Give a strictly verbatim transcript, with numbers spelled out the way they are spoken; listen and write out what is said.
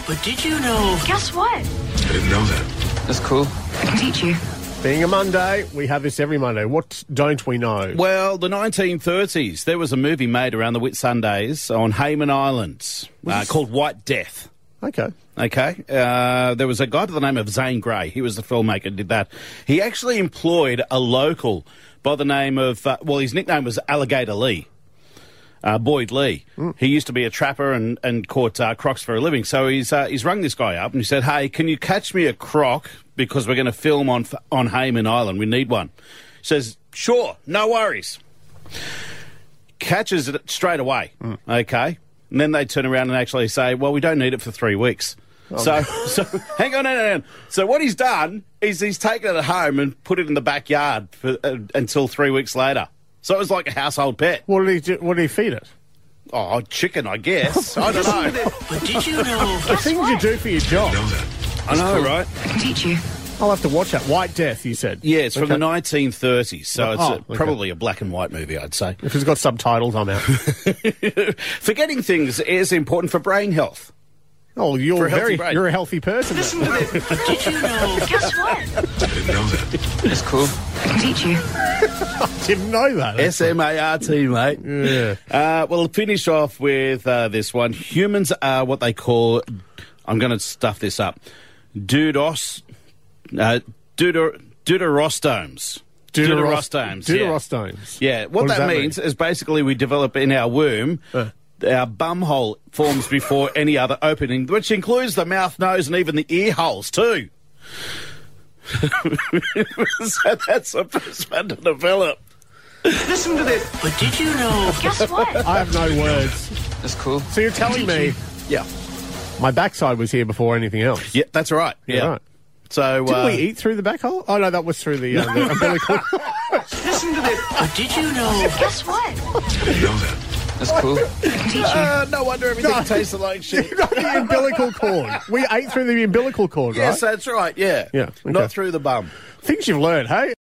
But did you know? Guess what? I didn't know that. That's cool. I can teach you. Being a Monday, we have this every Monday. What don't we know? Well, the nineteen thirties, there was a movie made around the Whitsundays on Hayman Islands uh, called White Death. Okay. Okay. Uh, there was a guy by the name of Zane Grey. He was the filmmaker, did that. He actually employed a local by the name of, uh, well, his nickname was Alligator Lee. Uh, Boyd Lee. Mm. He used to be a trapper and, and caught uh, crocs for a living. So he's uh, he's rung this guy up and he said, hey, can you catch me a croc because we're going to film on on Hayman Island. We need one. He says, sure, no worries. Catches it straight away, mm. okay? And then they turn around and actually say, well, we don't need it for three weeks. Oh, so, so hang on, hang on. So what he's done is he's taken it home and put it in the backyard for, uh, until three weeks later. So it was like a household pet. What did he do? What did he feed it? Oh, chicken, I guess. I don't know. But did you know? The things you do for your job. I know that. I know, right? I can teach you. I'll have to watch that. White Death, you said? Yeah, it's from Okay. the nineteen thirties, so it's Oh, a, okay. probably a black and white movie, I'd say. If it's got subtitles, I'm out. Forgetting things is important for brain health. Oh, For you're a healthy very, brain. you're a healthy person. Listen to this. But did you know? Guess what? I didn't know that. That's cool. I can teach you. Didn't know that. S M A R T, mate. Yeah. Uh, we'll finish off with uh, this one. Humans are what they call, I'm going to stuff this up, Dudos, uh, Deuter, deuterostomes. Deuterostomes. Deuterostomes. Yeah, what, What does that, that means is basically we develop in our womb, Uh. our bum hole forms before any other opening, which includes the mouth, nose, and even the ear holes too. So that's the first one to develop. Listen to this. But did you know? Guess what? I have no words. That's cool. So you're telling me Yeah. my backside was here before anything else? Yeah, that's right. Yeah. Right. So, Didn't uh, we eat through the back hole? Oh, no, that was through the, uh, the umbilical. Listen to this. But did you know? Guess what? I didn't know that. That's cool. I can teach you. uh, no wonder everything No. tasted like shit. The umbilical cord. We ate through the umbilical cord, right? Yes, that's right. Yeah. Yeah, okay. Not through the bum. Things you've learned, hey?